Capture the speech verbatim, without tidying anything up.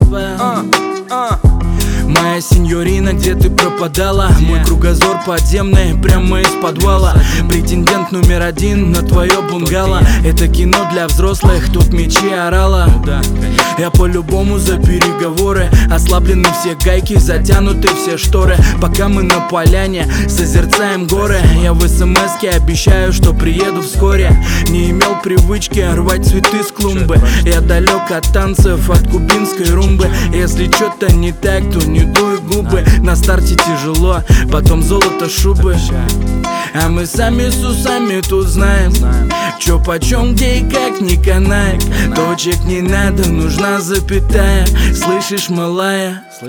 а, а. Моя сеньорина, где ты пропадала? Где? Мой кругозор подземный, прямо из подвала. Претендент номер один на твое бунгало. Это кино для взрослых, тут мечи орала. Ну да, я по-любому за переговоры. Ослаблены все гайки, затянуты все шторы. Пока мы на поляне созерцаем горы. Я в смс-ке обещаю, что приеду вскоре. Не имел привычки рвать цветы с клумбы. Я далек от танцев, от кубинской румбы. Если что-то не так, то не дуй губы. На старте тяжело, потом золото шубы. А мы сами с усами тут знаем, чё почем, где и как не канает. Точек не надо, нужна запятая. Слышишь, малая?